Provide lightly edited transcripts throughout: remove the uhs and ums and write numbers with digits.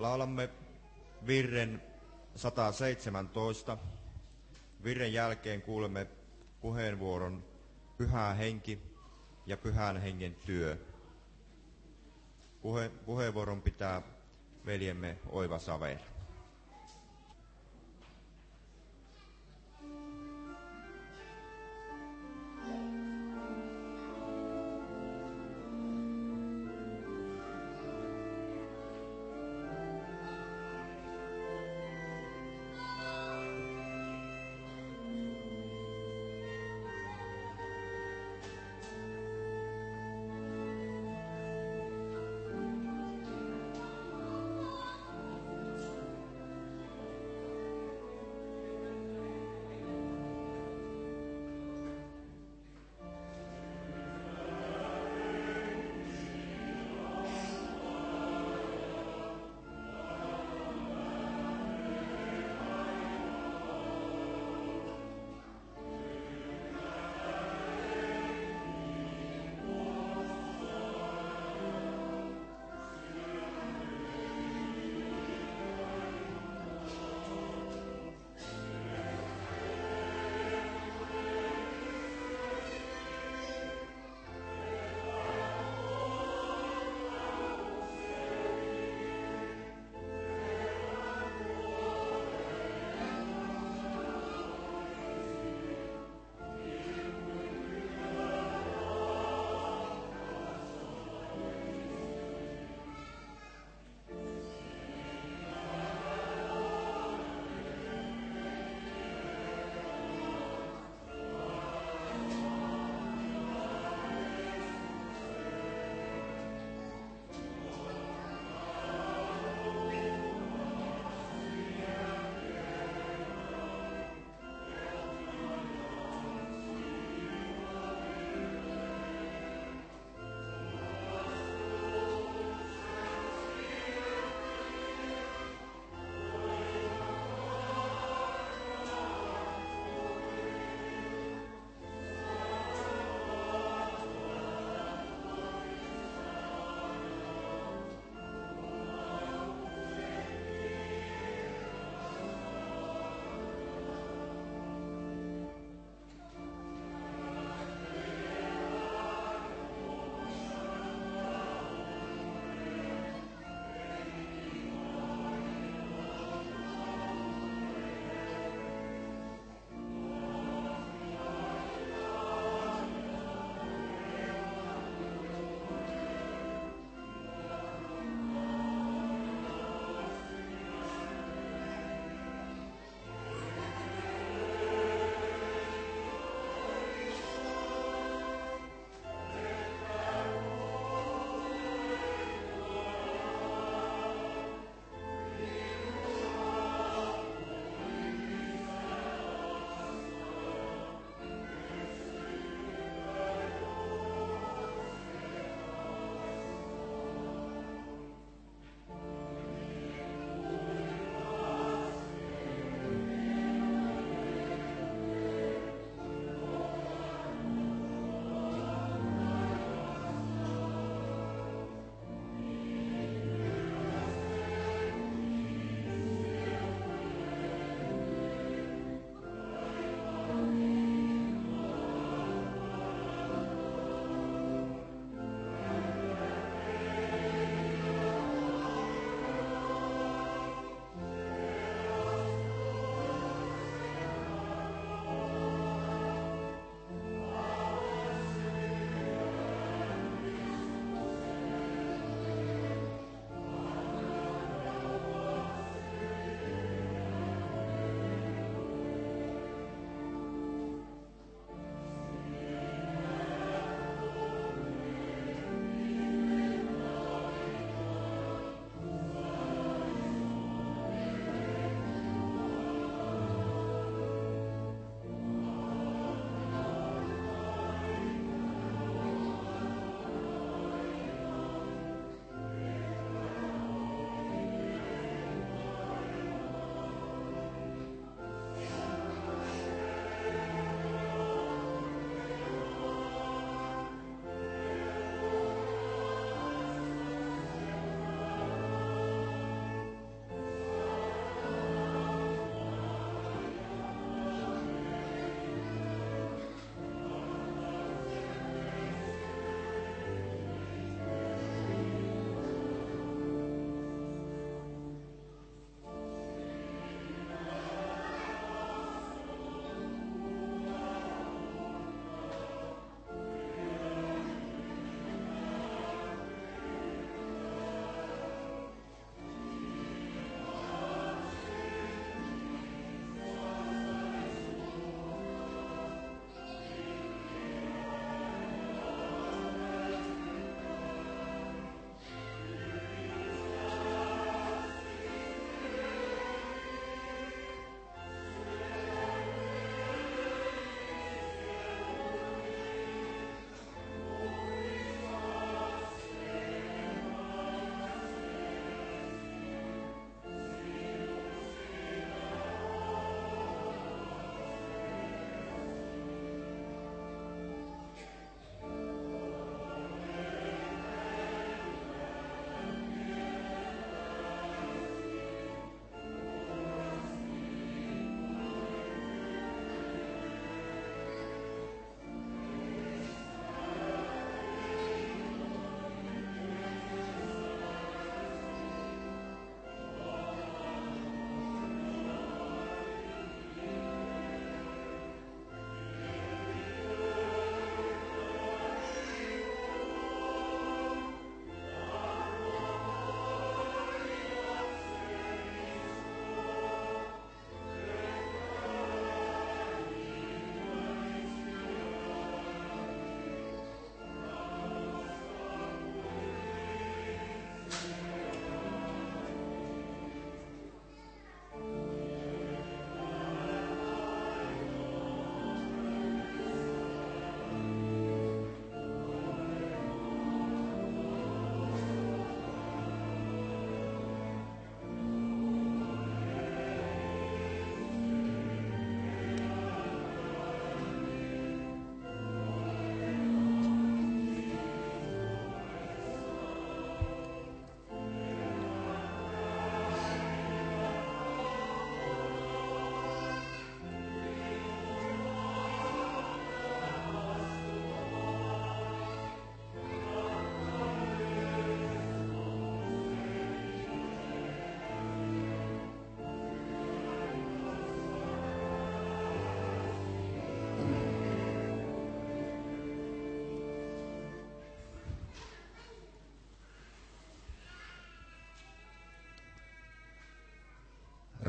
Laulamme virren 117. Virren jälkeen kuulemme puheenvuoron Pyhä Henki ja Pyhän Hengen työ. Puheenvuoron pitää veljemme Oiva Saver.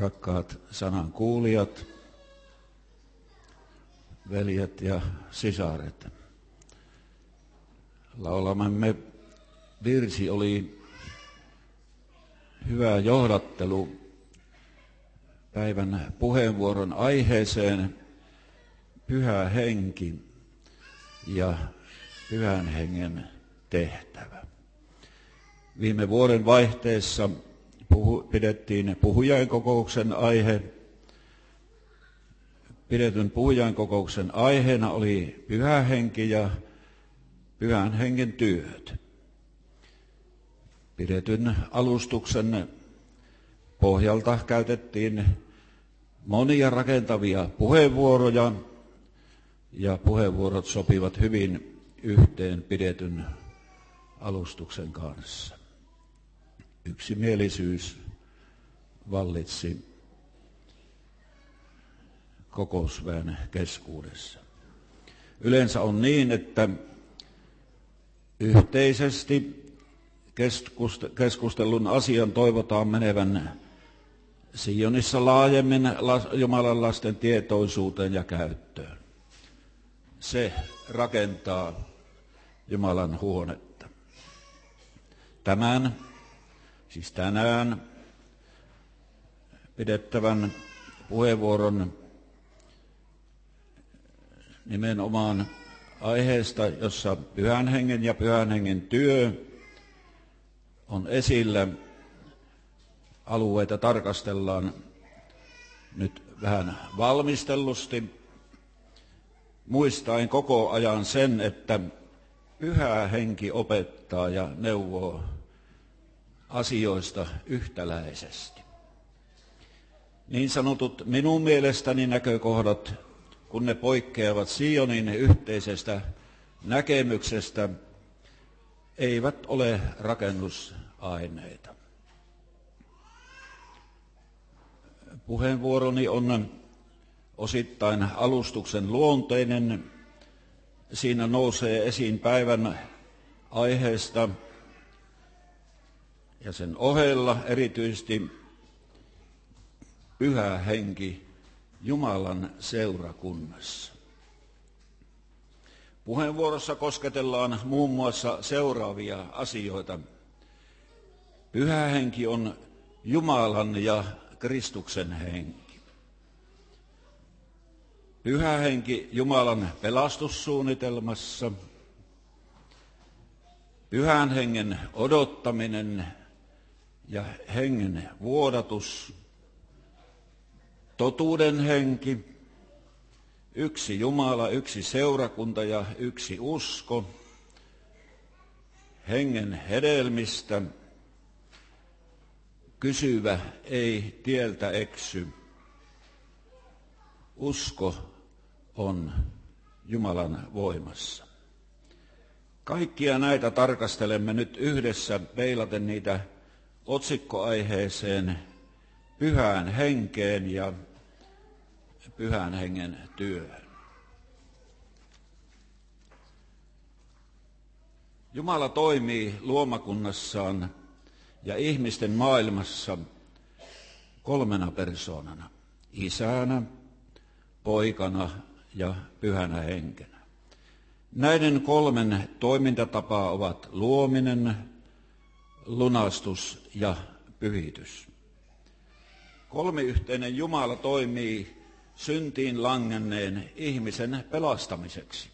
Rakkaat sanan kuulijat, veljet ja sisaret. Laulamamme virsi oli hyvä johdattelu päivän puheenvuoron aiheeseen Pyhä Henki ja Pyhän Hengen tehtävä. Viime vuoden vaihteessa pidettiin puhujainkokouksen aihe. Pidetyn puhujainkokouksen aiheena oli Pyhä Henki ja Pyhän Hengen työt. Pidetyn alustuksen pohjalta käytettiin monia rakentavia puheenvuoroja ja puheenvuorot sopivat hyvin yhteen pidetyn alustuksen kanssa. Yksimielisyys vallitsi kokousväen keskuudessa. Yleensä on niin, että yhteisesti keskustelun asian toivotaan menevän Sionissa laajemmin Jumalan lasten tietoisuuteen ja käyttöön. Se rakentaa Jumalan huonetta. Tänään pidettävän puheenvuoron nimenomaan aiheesta, jossa Pyhän Hengen ja Pyhän Hengen työ on esillä. Alueita tarkastellaan nyt vähän valmistellusti, muistaen koko ajan sen, että Pyhä Henki opettaa ja neuvoo asioista yhtäläisesti. Niin sanotut minun mielestäni näkökohdat, kun ne poikkeavat Sionin yhteisestä näkemyksestä, eivät ole rakennusaineita. Puheenvuoroni on osittain alustuksen luonteinen. Siinä nousee esiin päivän aiheesta ja sen ohella erityisesti Pyhä Henki Jumalan seurakunnassa. Puheenvuorossa kosketellaan muun muassa seuraavia asioita. Pyhä Henki on Jumalan ja Kristuksen henki. Pyhä Henki Jumalan pelastussuunnitelmassa. Pyhän Hengen odottaminen ja hengen vuodatus. Totuuden henki. Yksi Jumala, yksi seurakunta ja yksi usko. Hengen hedelmistä. Kysyvä ei tieltä eksy. Usko on Jumalan voimassa. Kaikkia näitä tarkastelemme nyt yhdessä peilaten niitä otsikkoaiheeseen Pyhään Henkeen ja Pyhän Hengen työhön. Jumala toimii luomakunnassaan ja ihmisten maailmassa kolmena persoonana, Isänä, Poikana ja Pyhänä Henkenä. Näiden kolmen toimintatapaa ovat luominen, lunastus ja pyhitys. Kolmiyhteinen Jumala toimii syntiin langenneen ihmisen pelastamiseksi.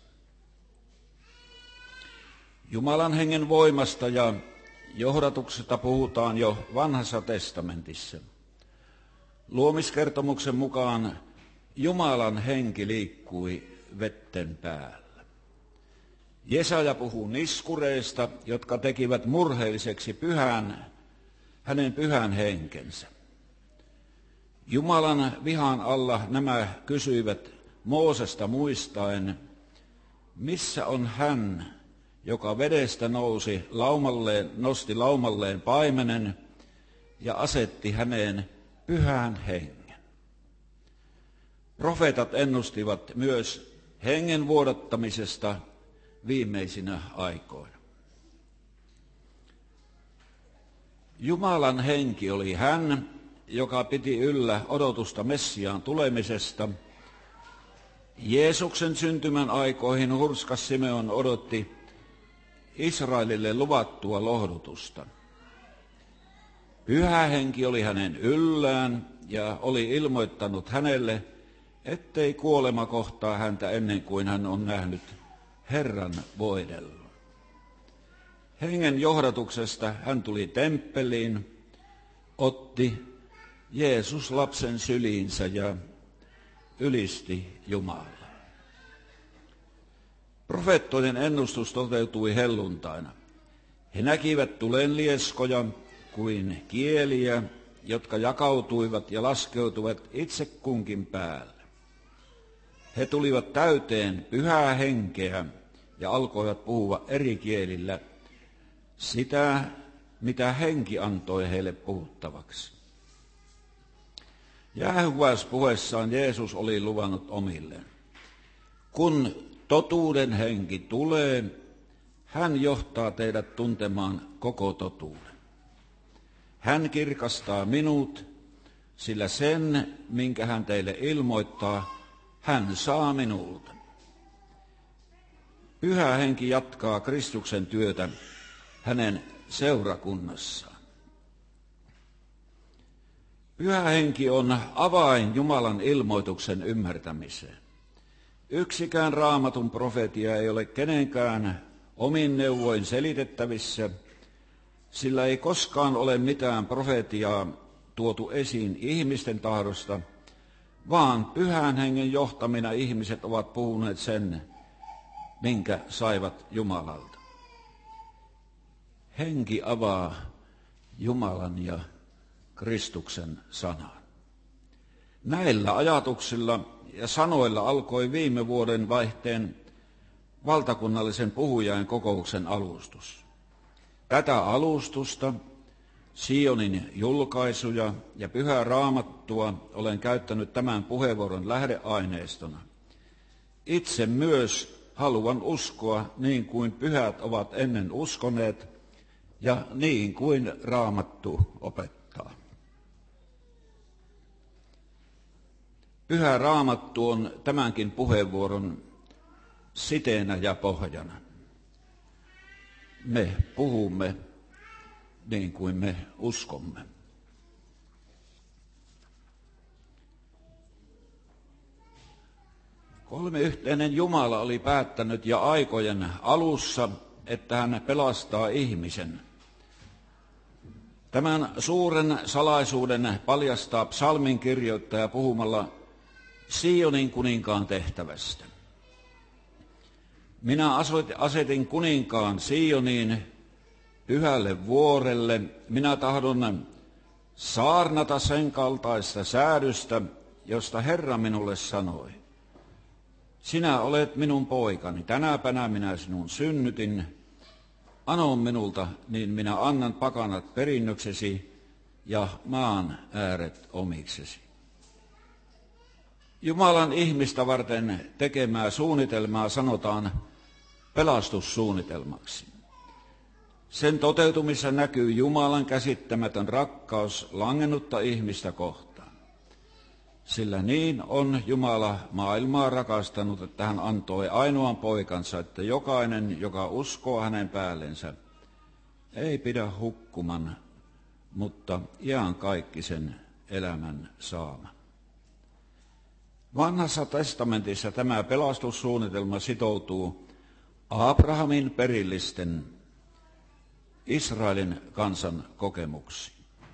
Jumalan hengen voimasta ja johdatuksesta puhutaan jo Vanhassa testamentissa. Luomiskertomuksen mukaan Jumalan henki liikkui vetten päällä. Jesaja puhuu niskureista, jotka tekivät murheelliseksi hänen pyhän henkensä. Jumalan vihan alla nämä kysyivät Moosesta muistaen, missä on hän, joka vedestä nosti laumalleen paimenen ja asetti häneen pyhän hengen. Profeetat ennustivat myös hengen vuodattamisesta viimeisinä aikoina. Jumalan henki oli hän, joka piti yllä odotusta Messiaan tulemisesta. Jeesuksen syntymän aikoihin hurskas Simeon odotti Israelille luvattua lohdutusta. Pyhä Henki oli hänen yllään ja oli ilmoittanut hänelle, ettei kuolema kohtaa häntä ennen kuin hän on nähnyt Herran voidella. Hengen johdatuksesta hän tuli temppeliin, otti Jeesus lapsen syliinsä ja ylisti Jumalaa. Profeettojen ennustus toteutui helluntaina. He näkivät tulenlieskoja kuin kieliä, jotka jakautuivat ja laskeutuivat itse kunkin päälle. He tulivat täyteen pyhää henkeä ja alkoivat puhua eri kielillä sitä, mitä henki antoi heille puhuttavaksi. Jäähyväispuheessaan Jeesus oli luvannut omilleen: kun totuuden henki tulee, hän johtaa teidät tuntemaan koko totuuden. Hän kirkastaa minut, sillä sen, minkä hän teille ilmoittaa, hän saa minulta. Pyhä Henki jatkaa Kristuksen työtä hänen seurakunnassaan. Pyhä Henki on avain Jumalan ilmoituksen ymmärtämiseen. Yksikään Raamatun profeetia ei ole kenenkään omin neuvoin selitettävissä, sillä ei koskaan ole mitään profeetiaa tuotu esiin ihmisten tahdosta, vaan Pyhän Hengen johtamina ihmiset ovat puhuneet sen, minkä saivat Jumalalta. Henki avaa Jumalan ja Kristuksen sanan. Näillä ajatuksilla ja sanoilla alkoi viime vuoden vaihteen valtakunnallisen puhujain kokouksen alustus. Tätä alustusta, Sionin julkaisuja ja Pyhää Raamattua olen käyttänyt tämän puheenvuoron lähdeaineistona. Itse myös haluan uskoa niin kuin pyhät ovat ennen uskoneet ja niin kuin Raamattu opettaa. Pyhä Raamattu on tämänkin puheenvuoron siteenä ja pohjana. Me puhumme niin kuin me uskomme. Kolmiyhteinen Jumala oli päättänyt jo aikojen alussa, että hän pelastaa ihmisen. Tämän suuren salaisuuden paljastaa psalmin kirjoittaja puhumalla Sionin kuninkaan tehtävästä. Minä asetin kuninkaan Sioniin, pyhälle vuorelle. Minä tahdon saarnata sen kaltaista säädöstä, josta Herra minulle sanoi. Sinä olet minun poikani, tänäpänä minä sinun synnytin. Ano minulta, niin minä annan pakanat perinnöksesi ja maan ääret omiksesi. Jumalan ihmistä varten tekemää suunnitelmaa sanotaan pelastussuunnitelmaksi. Sen toteutumissa näkyy Jumalan käsittämätön rakkaus langennutta ihmistä kohtaan. Sillä niin on Jumala maailmaa rakastanut, että hän antoi ainoan poikansa, että jokainen, joka uskoo hänen päällensä, ei pidä hukkuman, mutta iankaikkisen elämän saama. Vanhassa testamentissa tämä pelastussuunnitelma sitoutuu Abrahamin perillisten Israelin kansan kokemuksiin.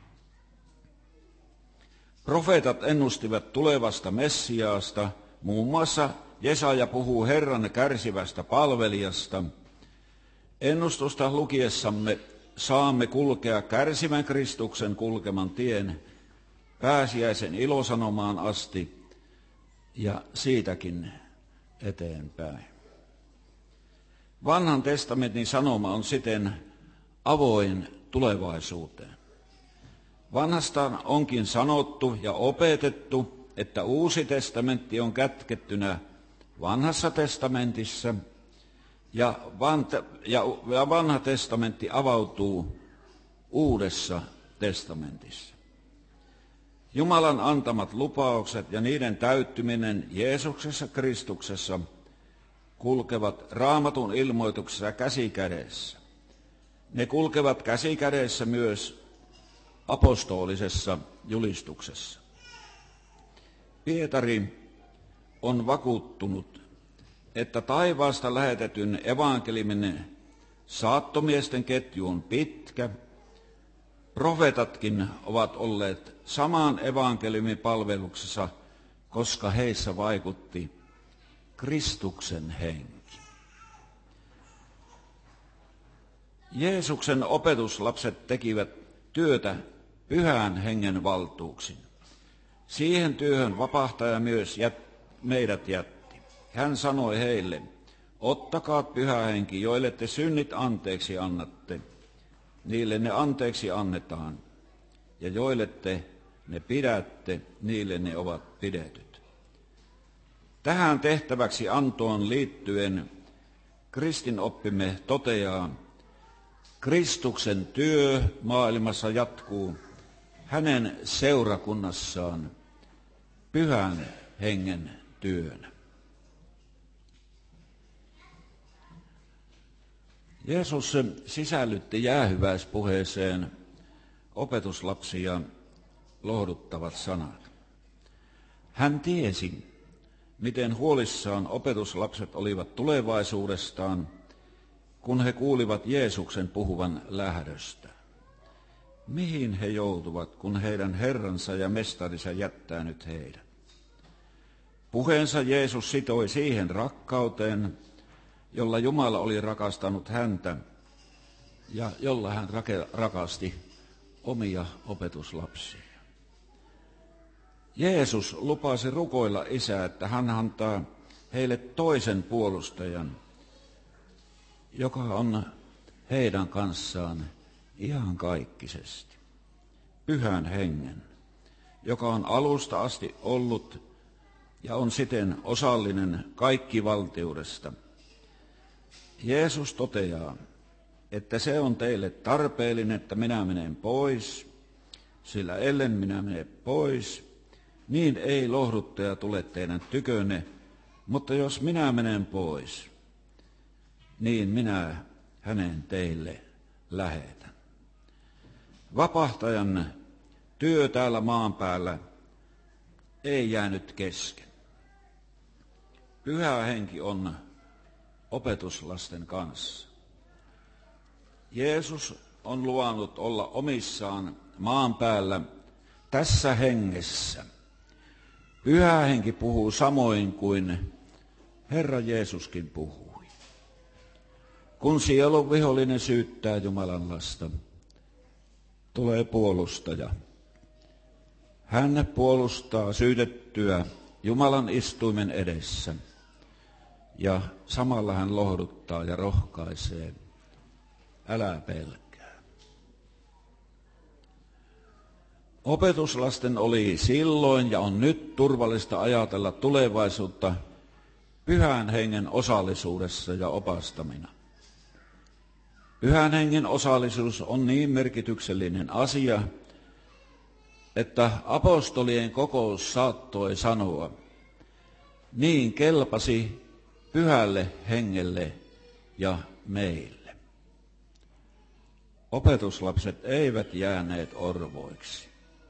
Profeetat ennustivat tulevasta Messiaasta, muun muassa Jesaja puhuu Herran kärsivästä palvelijasta. Ennustusta lukiessamme saamme kulkea kärsivän Kristuksen kulkeman tien pääsiäisen ilosanomaan asti ja siitäkin eteenpäin. Vanhan testamentin sanoma on siten avoin tulevaisuuteen. Vanhasta onkin sanottu ja opetettu, että Uusi testamentti on kätkettynä Vanhassa testamentissa ja Vanha testamentti avautuu Uudessa testamentissa. Jumalan antamat lupaukset ja niiden täyttyminen Jeesuksessa Kristuksessa kulkevat Raamatun ilmoituksessa käsi kädessä. Ne kulkevat käsi kädessä myös apostolisessa julistuksessa. Pietari on vakuuttunut, että taivaasta lähetetyn evankeliumin saattomiesten ketju on pitkä. Profeetatkin ovat olleet samaan evankeliumin palveluksessa, koska heissä vaikutti Kristuksen henki. Jeesuksen opetuslapset tekivät työtä Pyhän Hengen valtuuksin. Siihen työhön vapahtaja myös meidät jätti. Hän sanoi heille, ottakaa Pyhä Henki, joille te synnit anteeksi annatte, niille ne anteeksi annetaan, ja joille te ne pidätte, niille ne ovat pidetyt. Tähän tehtäväksi antoon liittyen kristinoppimme toteaa, Kristuksen työ maailmassa jatkuu hänen seurakunnassaan Pyhän Hengen työnä. Jeesus sisällytti jäähyväispuheeseen opetuslapsia lohduttavat sanat. Hän tiesi, miten huolissaan opetuslapset olivat tulevaisuudestaan, kun he kuulivat Jeesuksen puhuvan lähdöstä. Mihin he joutuvat, kun heidän Herransa ja Mestarinsa jättää nyt heidät? Puheensa Jeesus sitoi siihen rakkauteen, jolla Jumala oli rakastanut häntä ja jolla hän rakasti omia opetuslapsia. Jeesus lupasi rukoilla Isää, että hän antaa heille toisen puolustajan, joka on heidän kanssaan iankaikkisesti. Pyhän Hengen, joka on alusta asti ollut ja on siten osallinen kaikkivaltiudesta. Jeesus toteaa, että se on teille tarpeellinen, että minä menen pois, sillä ellen minä mene pois, niin ei lohduttaja tule teidän tykönne, mutta jos minä menen pois, niin minä hänen teille lähetän. Vapahtajan työ täällä maan päällä ei jäänyt kesken. Pyhä Henki on opetuslasten kanssa. Jeesus on luvannut olla omissaan maan päällä tässä hengessä. Pyhä Henki puhuu samoin kuin Herra Jeesuskin puhui. Kun sielun vihollinen syyttää Jumalan lasta, tulee puolustaja. Hän puolustaa syytettyä Jumalan istuimen edessä ja samalla hän lohduttaa ja rohkaisee. Älä pelkää. Opetuslasten oli silloin ja on nyt turvallista ajatella tulevaisuutta Pyhän Hengen osallisuudessa ja opastamina. Pyhän Hengen osallisuus on niin merkityksellinen asia, että apostolien kokous saattoi sanoa, niin kelpasi Pyhälle Hengelle ja meille. Opetuslapset eivät jääneet orvoiksi.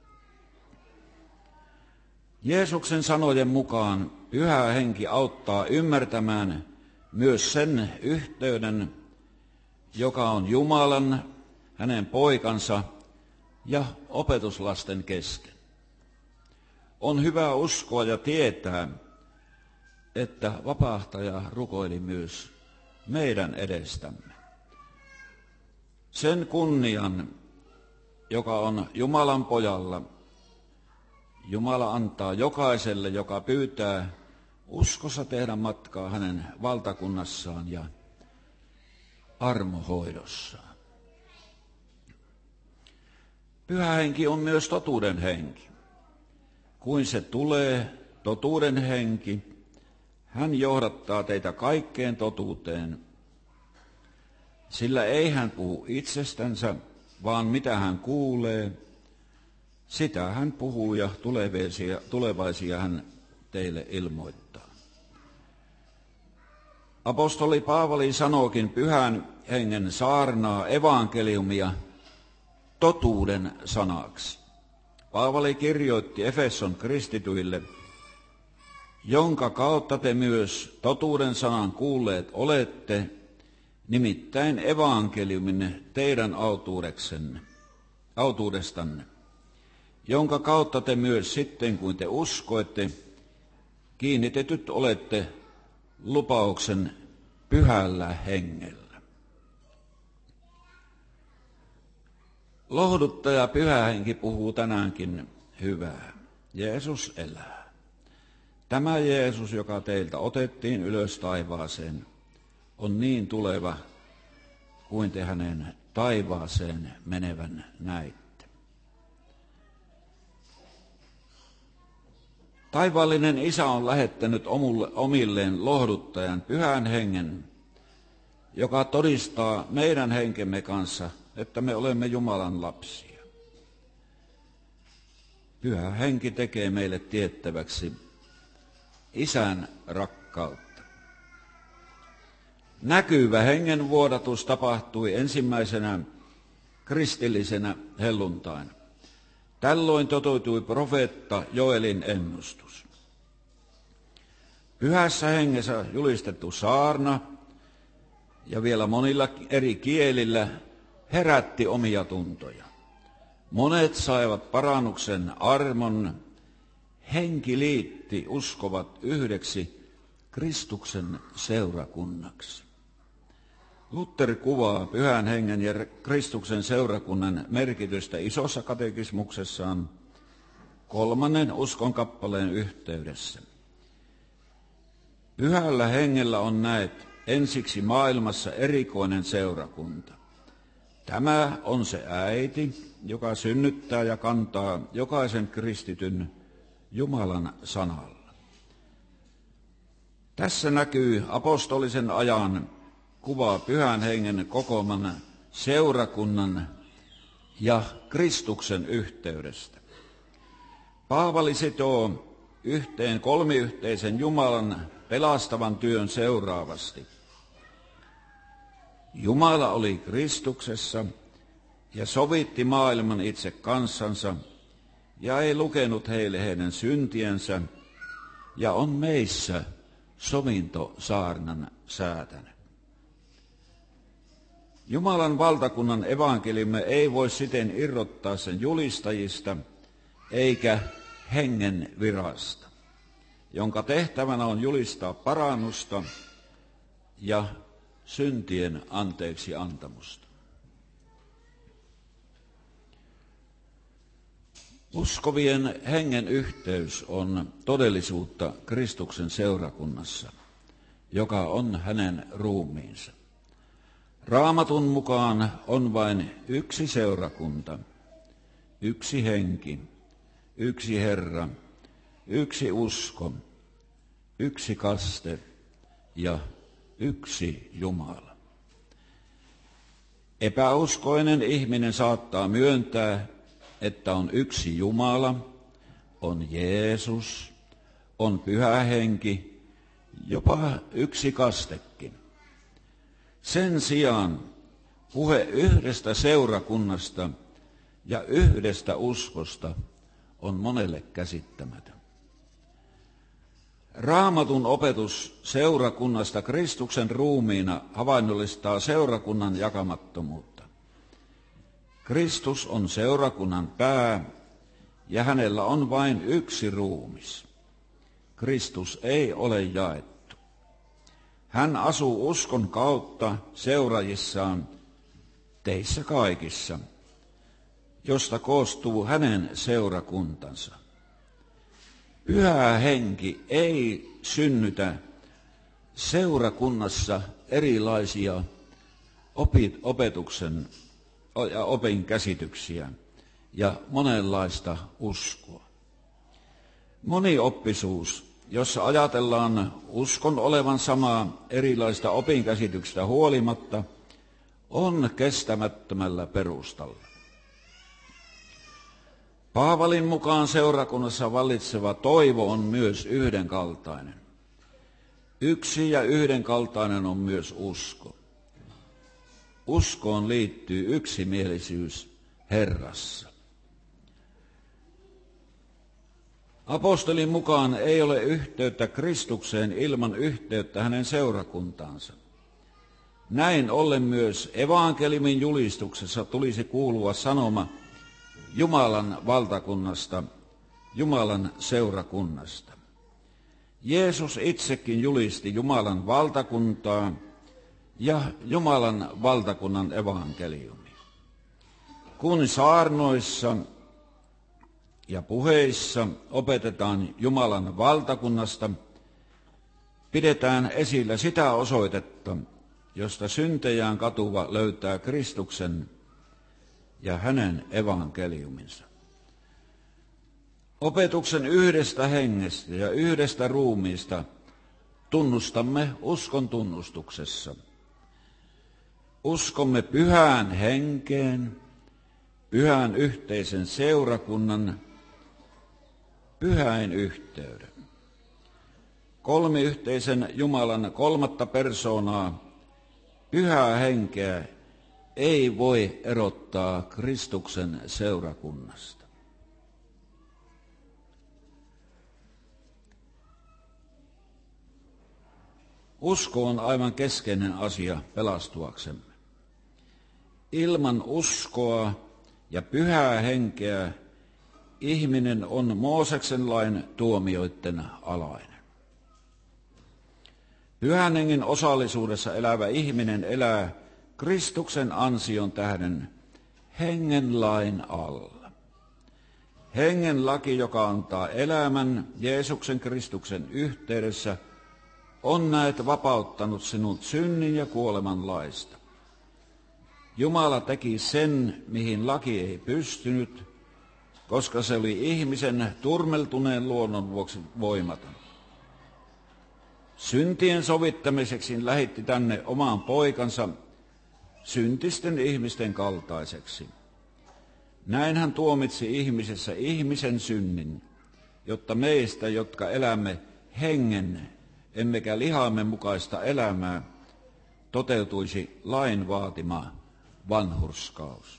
Jeesuksen sanojen mukaan Pyhä Henki auttaa ymmärtämään myös sen yhteyden, joka on Jumalan, hänen poikansa ja opetuslasten kesken. On hyvä uskoa ja tietää, että vapahtaja rukoili myös meidän edestämme. Sen kunnian, joka on Jumalan pojalla, Jumala antaa jokaiselle, joka pyytää uskossa tehdä matkaa hänen valtakunnassaan ja armohoidossaan. Pyhä Henki on myös totuuden henki. Kuin se tulee, totuuden henki, hän johdattaa teitä kaikkeen totuuteen, sillä ei hän puhu itsestänsä, vaan mitä hän kuulee, Sitä hän puhuu ja tulevaisia hän teille ilmoittaa. Apostoli Paavali sanookin Pyhän Hengen saarnaa evankeliumia totuuden sanaksi. Paavali kirjoitti Efeson kristityille, jonka kautta te myös totuuden sanan kuulleet olette, nimittäin evankeliumin teidän autuudestanne, jonka kautta te myös sitten, kun te uskoitte, kiinnitetyt olette lupauksen Pyhällä Hengellä. Lohduttaja Pyhä Henki puhuu tänäänkin hyvää. Jeesus elää. Tämä Jeesus, joka teiltä otettiin ylös taivaaseen, on niin tuleva kuin te hänen taivaaseen menevän näitte. Taivaallinen Isä on lähettänyt omilleen lohduttajan Pyhän Hengen, joka todistaa meidän henkemme kanssa, että me olemme Jumalan lapsia. Pyhä Henki tekee meille tiettäväksi Isän rakkautta. Näkyvä hengen vuodatus tapahtui ensimmäisenä kristillisenä helluntaina. Tällöin toteutui profeetta Joelin ennustus. Pyhässä hengessä julistettu saarna ja vielä monilla eri kielillä herätti omia tuntoja. Monet saivat parannuksen armon. Henki liitti uskovat yhdeksi Kristuksen seurakunnaksi. Luther kuvaa Pyhän Hengen ja Kristuksen seurakunnan merkitystä isossa katekismuksessaan 3. uskonkappaleen yhteydessä. Pyhällä Hengellä on näet ensiksi maailmassa erikoinen seurakunta. Tämä on se äiti, joka synnyttää ja kantaa jokaisen kristityn Jumalan sanalla. Tässä näkyy apostolisen ajan kuvaa Pyhän Hengen kokooman seurakunnan ja Kristuksen yhteydestä. Paavali sitoo yhteen kolmiyhteisen Jumalan pelastavan työn seuraavasti. Jumala oli Kristuksessa ja sovitti maailman itse kanssansa ja ei lukenut heille heidän syntiensä ja on meissä sovintosaarnan säätänyt. Jumalan valtakunnan evankeliumme ei voi siten irrottaa sen julistajista eikä hengen virasta, jonka tehtävänä on julistaa parannusta ja syntien anteeksi antamusta. Uskovien hengen yhteys on todellisuutta Kristuksen seurakunnassa, joka on hänen ruumiinsa. Raamatun mukaan on vain yksi seurakunta, yksi henki, yksi Herra, yksi usko, yksi kaste ja yksi Jumala. Epäuskoinen ihminen saattaa myöntää, että on yksi Jumala, on Jeesus, on Pyhä Henki, jopa yksi kastekin. Sen sijaan puhe yhdestä seurakunnasta ja yhdestä uskosta on monelle käsittämätön. Raamatun opetus seurakunnasta Kristuksen ruumiina havainnollistaa seurakunnan jakamattomuutta. Kristus on seurakunnan pää ja hänellä on vain yksi ruumis. Kristus ei ole jaettu. Hän asuu uskon kautta seurajissaan, teissä kaikissa, josta koostuu hänen seurakuntansa. Pyhä Henki ei synnytä seurakunnassa erilaisia opetuksen ja opin käsityksiä ja monenlaista uskoa. Monioppisuus, jossa ajatellaan uskon olevan samaa erilaista opinkäsityksistä huolimatta, on kestämättömällä perustalla. Paavalin mukaan seurakunnassa vallitseva toivo on myös yhdenkaltainen. Yksi ja yhdenkaltainen on myös usko. Uskoon liittyy yksimielisyys Herrassa. Apostolin mukaan ei ole yhteyttä Kristukseen ilman yhteyttä hänen seurakuntaansa. Näin ollen myös evankeliumin julistuksessa tulisi kuulua sanoma Jumalan valtakunnasta, Jumalan seurakunnasta. Jeesus itsekin julisti Jumalan valtakuntaa ja Jumalan valtakunnan evankeliumi. Kun saarnoissa ja puheissa opetetaan Jumalan valtakunnasta, pidetään esillä sitä osoitetta, josta syntejään katuva löytää Kristuksen ja hänen evankeliuminsa. Opetuksen yhdestä hengestä ja yhdestä ruumiista tunnustamme uskon tunnustuksessa. Uskomme pyhään henkeen, pyhän yhteisen seurakunnan, pyhäin yhteyden. Kolmiyhteisen Jumalan kolmatta persoonaa, pyhää henkeä, ei voi erottaa Kristuksen seurakunnasta. Usko on aivan keskeinen asia pelastuaksemme. Ilman uskoa ja pyhää henkeä ihminen on Mooseksen lain tuomioiden alainen. Pyhän hengen osallisuudessa elävä ihminen elää Kristuksen ansion tähden hengen lain alla. Hengen laki, joka antaa elämän Jeesuksen Kristuksen yhteydessä, on näet vapauttanut sinut synnin ja kuoleman laista. Jumala teki sen, mihin laki ei pystynyt, koska se oli ihmisen turmeltuneen luonnon vuoksi voimaton. Syntien sovittamiseksi lähetti tänne oman poikansa syntisten ihmisten kaltaiseksi. Näin hän tuomitsi ihmisessä ihmisen synnin, jotta meistä, jotka elämme hengen, emmekä lihamme mukaista elämää, toteutuisi lain vaatima vanhurskaus.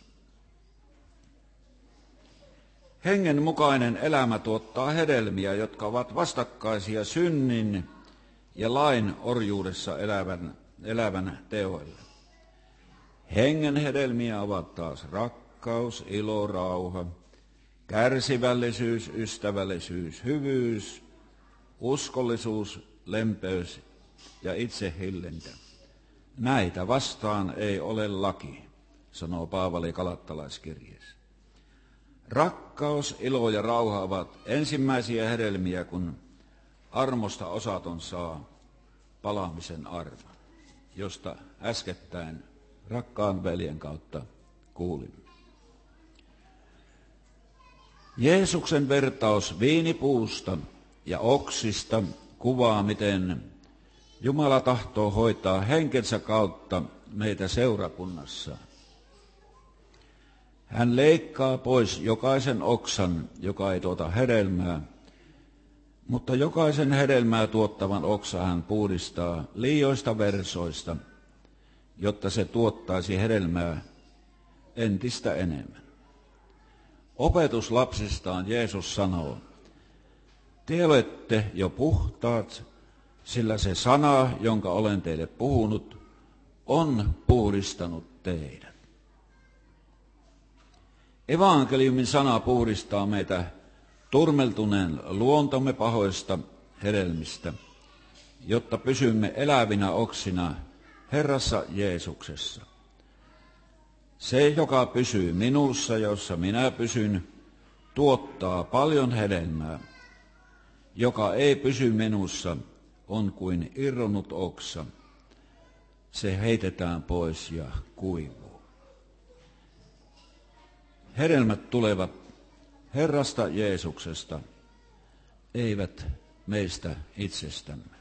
Hengen mukainen elämä tuottaa hedelmiä, jotka ovat vastakkaisia synnin ja lain orjuudessa elävän teoille. Hengen hedelmiä ovat taas rakkaus, ilo, rauha, kärsivällisyys, ystävällisyys, hyvyys, uskollisuus, lempeys ja itsehillintä. Näitä vastaan ei ole laki, sanoo Paavali Galattalaiskirjeessä. Rakkaus, ilo ja rauha ovat ensimmäisiä hedelmiä, kun armosta osaton saa palaamisen arvon, josta äskettäin rakkaan veljen kautta kuulimme. Jeesuksen vertaus viinipuusta ja oksista kuvaa, miten Jumala tahtoo hoitaa henkensä kautta meitä seurakunnassa. Hän leikkaa pois jokaisen oksan, joka ei tuota hedelmää, mutta jokaisen hedelmää tuottavan oksa hän puhdistaa liioista versoista, jotta se tuottaisi hedelmää entistä enemmän. Opetuslapsistaan Jeesus sanoo, te olette jo puhtaat, sillä se sana, jonka olen teille puhunut, on puhdistanut teidät. Evankeliumin sana puhdistaa meitä turmeltuneen luontomme pahoista hedelmistä, jotta pysymme elävinä oksina Herrassa Jeesuksessa. Se, joka pysyy minussa, jossa minä pysyn, tuottaa paljon hedelmää. Joka ei pysy minussa, on kuin irronnut oksa. Se heitetään pois ja kuivuu. Hedelmät tulevat Herrasta Jeesuksesta, eivät meistä itsestämme.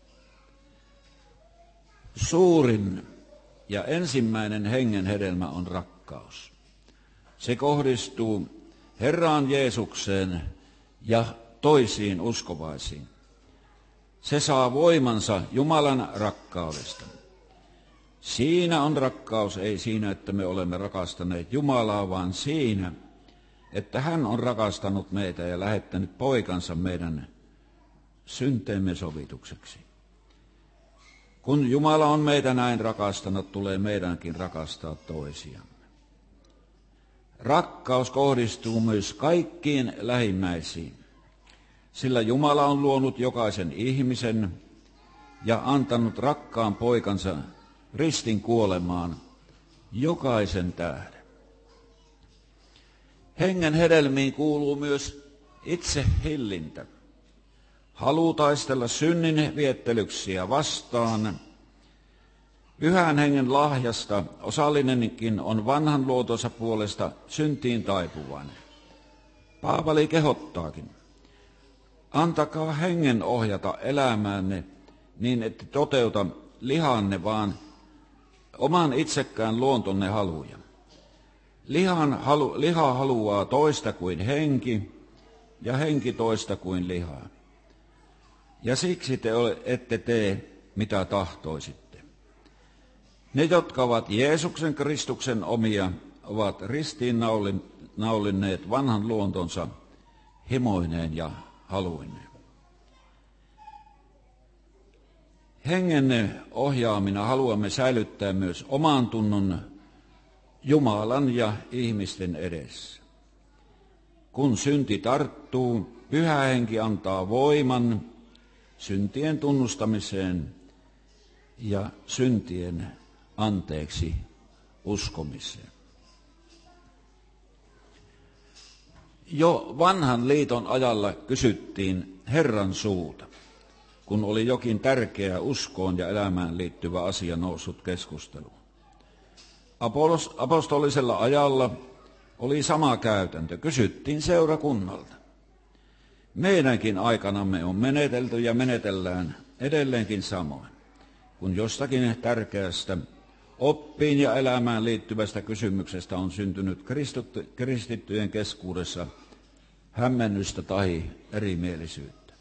Suurin ja ensimmäinen hengen hedelmä on rakkaus. Se kohdistuu Herraan Jeesukseen ja toisiin uskovaisiin. Se saa voimansa Jumalan rakkaudesta. Siinä on rakkaus, ei siinä, että me olemme rakastaneet Jumalaa, vaan siinä, että hän on rakastanut meitä ja lähettänyt poikansa meidän synteemme sovitukseksi. Kun Jumala on meitä näin rakastanut, tulee meidänkin rakastaa toisiamme. Rakkaus kohdistuu myös kaikkiin lähimmäisiin, sillä Jumala on luonut jokaisen ihmisen ja antanut rakkaan poikansa ristin kuolemaan jokaisen tähden. Hengen hedelmiin kuuluu myös itsehillintä, halu taistella synnin viettelyksiä vastaan. Pyhän hengen lahjasta osallinenkin on vanhan luotonsa puolesta syntiin taipuvainen. Paavali kehottaakin: antakaa hengen ohjata elämäänne niin, että toteuta lihanne vaan oman itsekään luontonne haluja. Liha haluaa toista kuin henki ja henki toista kuin liha. Ja siksi te ette tee mitä tahtoisitte. Ne, jotka ovat Jeesuksen Kristuksen omia, ovat ristiin naulinneet vanhan luontonsa himoineen ja haluineen. Hengen ohjaamina haluamme säilyttää myös oman tunnon Jumalan ja ihmisten edessä. Kun synti tarttuu, Pyhä Henki antaa voiman syntien tunnustamiseen ja syntien anteeksi uskomiseen. Jo vanhan liiton ajalla kysyttiin Herran suuta, kun oli jokin tärkeä uskoon ja elämään liittyvä asia noussut keskusteluun. Apostolisella ajalla oli sama käytäntö, kysyttiin seurakunnalta. Meidänkin aikanamme on menetelty ja menetellään edelleenkin samoin, kun jostakin tärkeästä oppiin ja elämään liittyvästä kysymyksestä on syntynyt kristittyjen keskuudessa hämmennystä tai erimielisyyttä.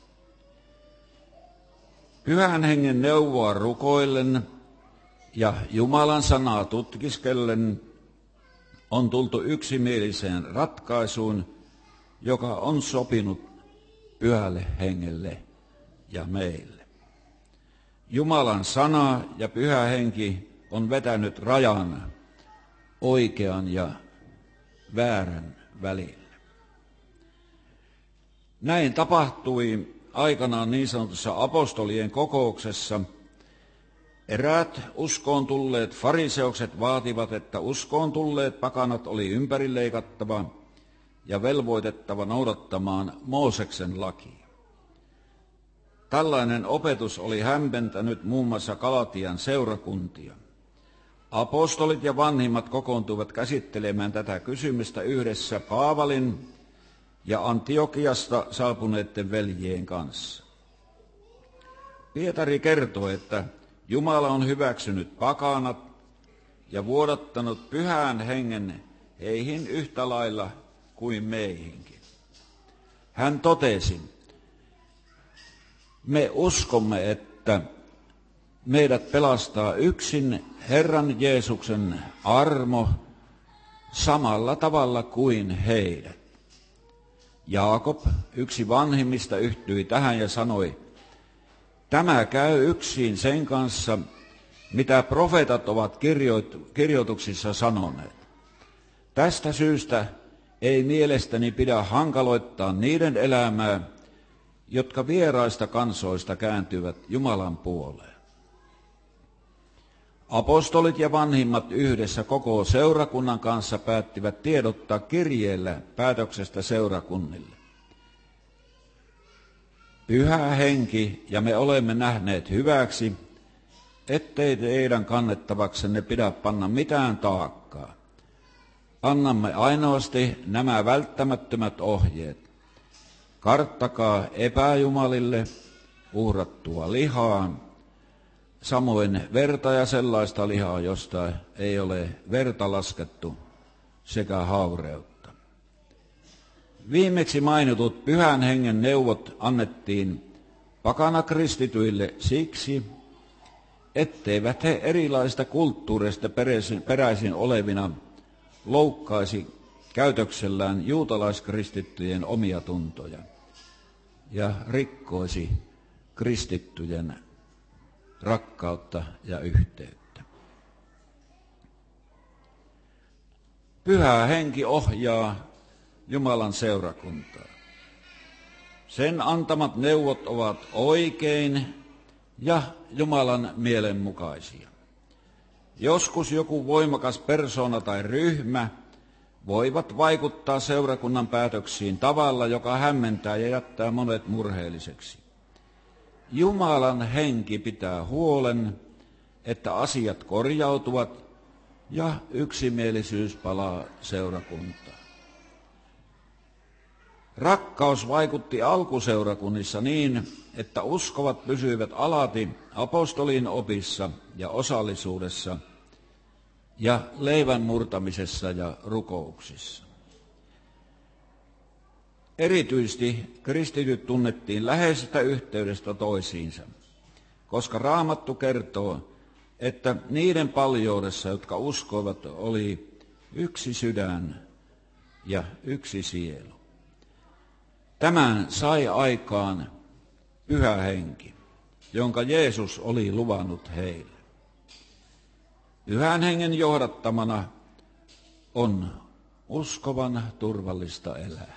Pyhän hengen neuvoa rukoillen ja Jumalan sanaa tutkiskellen on tultu yksimieliseen ratkaisuun, joka on sopinut Pyhälle Hengelle ja meille. Jumalan sana ja Pyhä Henki on vetänyt rajan oikean ja väärän välille. Näin tapahtui aikanaan niin sanotussa apostolien kokouksessa. Eräät uskoon tulleet fariseukset vaativat, että uskoon tulleet pakanat oli ympärileikattava ja velvoitettava noudattamaan Mooseksen lakia. Tällainen opetus oli hämmentänyt muun muassa Galatian seurakuntia. Apostolit ja vanhimmat kokoontuivat käsittelemään tätä kysymystä yhdessä Paavalin ja Antiokiasta saapuneiden veljien kanssa. Pietari kertoi, että Jumala on hyväksynyt pakanat ja vuodattanut Pyhän Hengen heihin yhtä lailla kuin meihinkin. Hän totesi: me uskomme, että meidät pelastaa yksin Herran Jeesuksen armo samalla tavalla kuin heidät. Jaakob, yksi vanhimmista, yhtyi tähän ja sanoi: tämä käy yksin sen kanssa, mitä profeetat ovat kirjoituksissa sanoneet. Tästä syystä ei mielestäni pidä hankaloittaa niiden elämää, jotka vieraista kansoista kääntyvät Jumalan puoleen. Apostolit ja vanhimmat yhdessä koko seurakunnan kanssa päättivät tiedottaa kirjeellä päätöksestä seurakunnille. Pyhä Henki ja me olemme nähneet hyväksi, ettei teidän kannettavaksenne pidä panna mitään taakkaa. Annamme ainoasti nämä välttämättömät ohjeet. Karttakaa epäjumalille uhrattua lihaa, samoin verta ja sellaista lihaa, josta ei ole verta laskettu, sekä haureutta. Viimeksi mainitut Pyhän Hengen neuvot annettiin pakanakristityille siksi, etteivät he erilaisista kulttuureista peräisin olevina loukkaisi käytöksellään juutalaiskristittyjen omia tuntoja ja rikkoisi kristittyjen rakkautta ja yhteyttä. Pyhä Henki ohjaa Jumalan seurakuntaa. Sen antamat neuvot ovat oikein ja Jumalan mielenmukaisia. Joskus joku voimakas persoona tai ryhmä voivat vaikuttaa seurakunnan päätöksiin tavalla, joka hämmentää ja jättää monet murheelliseksi. Jumalan henki pitää huolen, että asiat korjautuvat ja yksimielisyys palaa seurakuntaan. Rakkaus vaikutti alkuseurakunnissa niin, että uskovat pysyivät alati apostolin opissa ja osallisuudessa ja leivän murtamisessa ja rukouksissa. Erityisesti kristityt tunnettiin läheisestä yhteydestä toisiinsa, koska Raamattu kertoo, että niiden paljoudessa, jotka uskoivat, oli yksi sydän ja yksi sielu. Tämän sai aikaan Pyhä Henki, jonka Jeesus oli luvannut heille. Pyhän Hengen johdattamana on uskovan turvallista elää.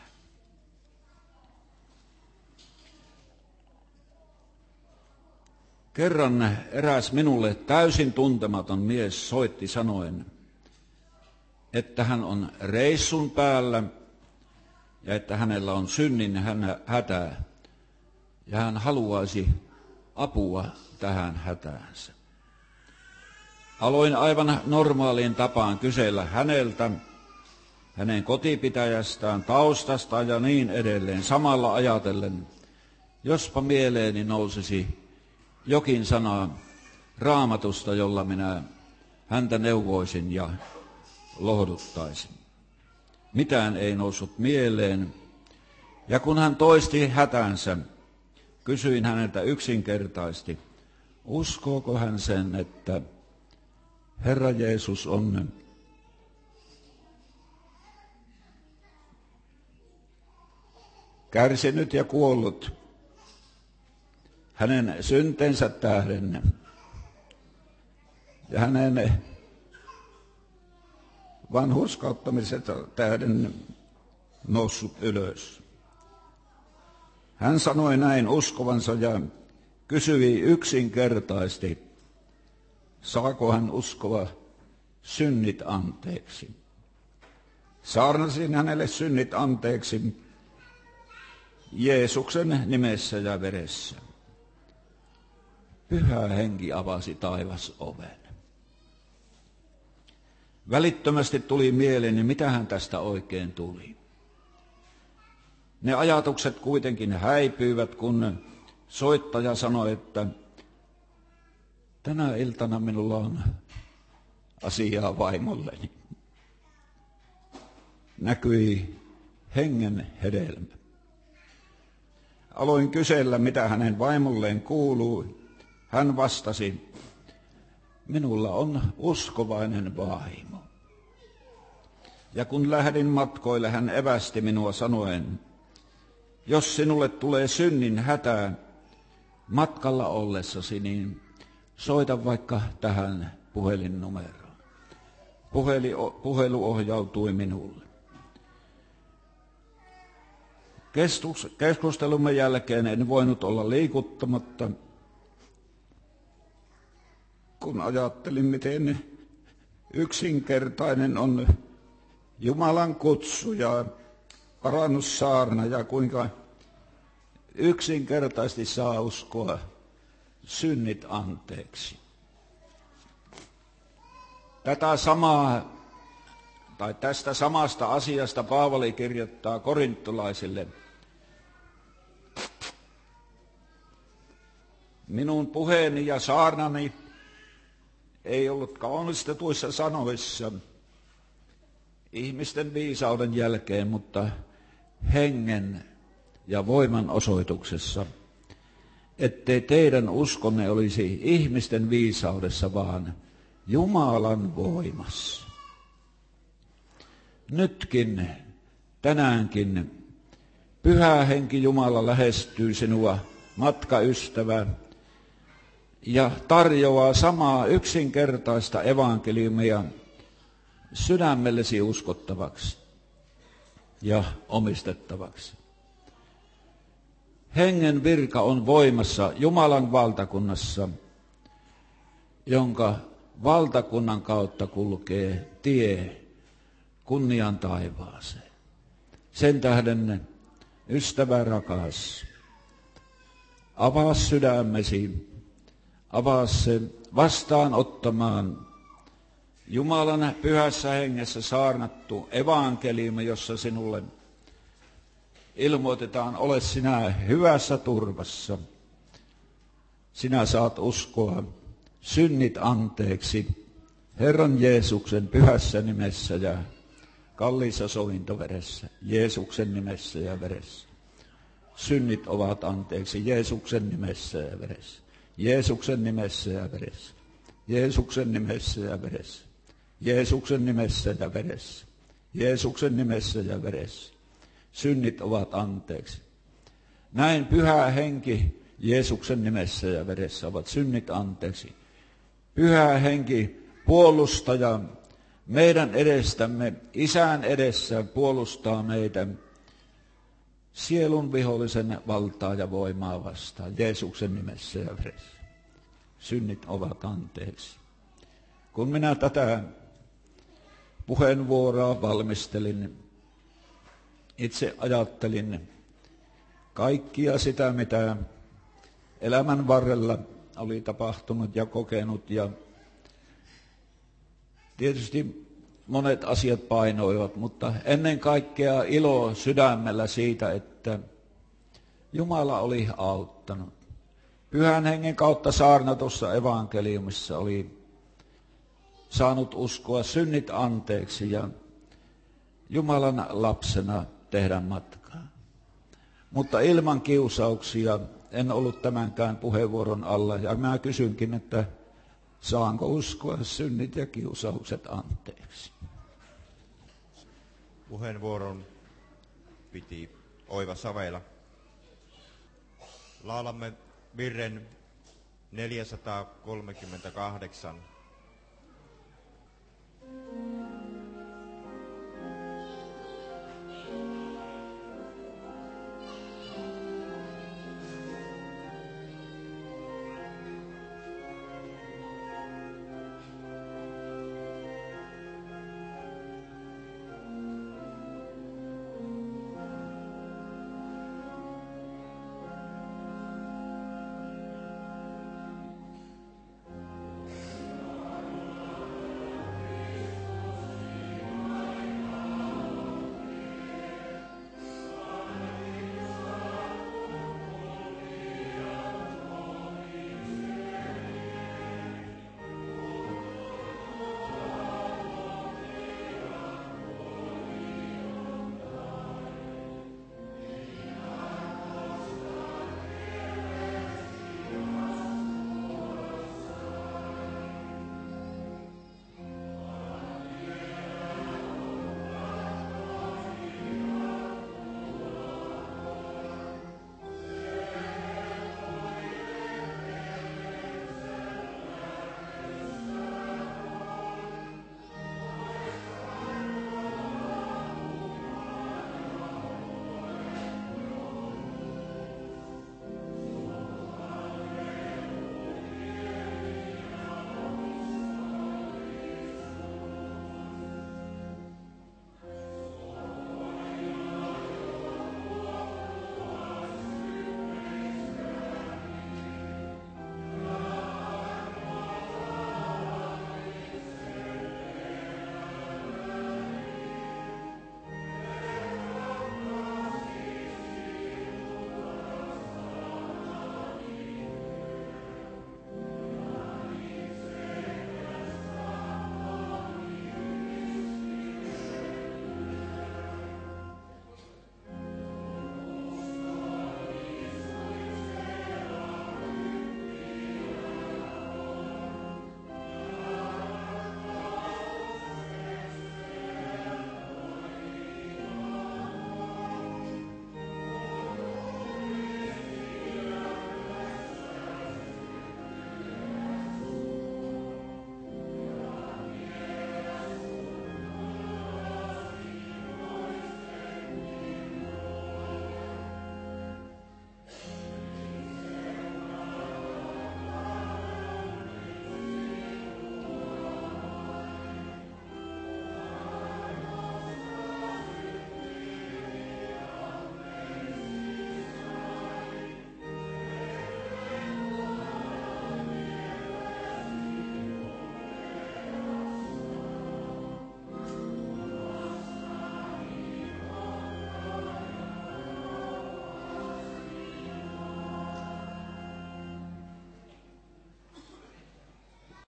Kerran eräs minulle täysin tuntematon mies soitti sanoen, että hän on reissun päällä ja että hänellä on synnin hätä ja hän haluaisi apua tähän hätäänsä. Aloin aivan normaaliin tapaan kysellä häneltä, hänen kotipitäjästään, taustasta ja niin edelleen, samalla ajatellen, jospa mieleeni nousisi jokin sana Raamatusta, jolla minä häntä neuvoisin ja lohduttaisin. Mitään ei noussut mieleen, ja kun hän toisti hätänsä, kysyin häneltä yksinkertaisesti, uskooko hän sen, että Herra Jeesus on kärsinyt ja kuollut hänen syntensä tähden ja hänen vanhurskauttamisensa tähden noussut ylös. Hän sanoi näin uskovansa ja kysyi yksinkertaisesti, saako hän uskova synnit anteeksi. Saarnasin hänelle synnit anteeksi Jeesuksen nimessä ja veressä. Pyhä Henki avasi taivasoven. Välittömästi tuli mieleeni, mitähän tästä oikein tuli. Ne ajatukset kuitenkin häipyivät, kun soittaja sanoi, että tänä iltana minulla on asiaa vaimolleni. Näkyi hengen hedelmä. Aloin kysellä, mitä hänen vaimolleen kuuluu. Hän vastasi, minulla on uskovainen vaimo. Ja kun lähdin matkoille, hän evästi minua sanoen, jos sinulle tulee synnin hätää matkalla ollessasi, niin soita vaikka tähän puhelinnumeroon. Puhelu ohjautui minulle. Keskustelumme jälkeen en voinut olla liikuttamatta, kun ajattelin, miten yksinkertainen on Jumalan kutsu ja parannussaarna ja kuinka yksinkertaisesti saa uskoa synnit anteeksi. Tästä samasta asiasta Paavali kirjoittaa korintolaisille. Minun puheeni ja saarnani ei ollut kaunistetuissa sanoissa ihmisten viisauden jälkeen, mutta hengen ja voiman osoituksessa, ettei teidän uskonne olisi ihmisten viisaudessa, vaan Jumalan voimassa. Nytkin, tänäänkin, Pyhä Henki Jumala lähestyy sinua, matkaystävä, ja tarjoaa samaa yksinkertaista evankeliumia sydämellesi uskottavaksi ja omistettavaksi. Hengen virka on voimassa Jumalan valtakunnassa, jonka valtakunnan kautta kulkee tie kunnian taivaaseen. Sen tähden, ystävä rakas, avaa sydämesi, avaa se vastaanottamaan Jumalan pyhässä hengessä saarnattu evankeliumi, jossa sinulle ilmoitetaan, ole sinä hyvässä turvassa. Sinä saat uskoa synnit anteeksi Herran Jeesuksen pyhässä nimessä ja kalliissa sovintoveressä, Jeesuksen nimessä ja veressä. Synnit ovat anteeksi Jeesuksen nimessä ja veressä. Jeesuksen nimessä ja veressä. Jeesuksen nimessä ja veressä. Jeesuksen nimessä ja veressä. Jeesuksen nimessä ja veressä. Synnit ovat anteeksi. Näin Pyhä Henki Jeesuksen nimessä ja veressä ovat synnit anteeksi. Pyhä Henki puolustaja meidän edestämme, Isän edessä puolustaa meitä sielun vihollisen valtaa ja voimaa vastaan Jeesuksen nimessä ja veressä. Synnit ovat anteeksi. Kun minä tätä puheenvuoroa valmistelin, itse ajattelin kaikkia sitä, mitä elämän varrella oli tapahtunut ja kokenut, ja tietysti monet asiat painoivat, mutta ennen kaikkea ilo sydämellä siitä, että Jumala oli auttanut. Pyhän Hengen kautta saarnatussa evankeliumissa oli saanut uskoa synnit anteeksi ja Jumalan lapsena tehdä matkaa. Mutta ilman kiusauksia en ollut tämänkään puheenvuoron alla, ja mä kysynkin, että saanko uskoa synnit ja kiusaukset anteeksi? Puheenvuoron piti Oiva Savela. Laulamme virren 438.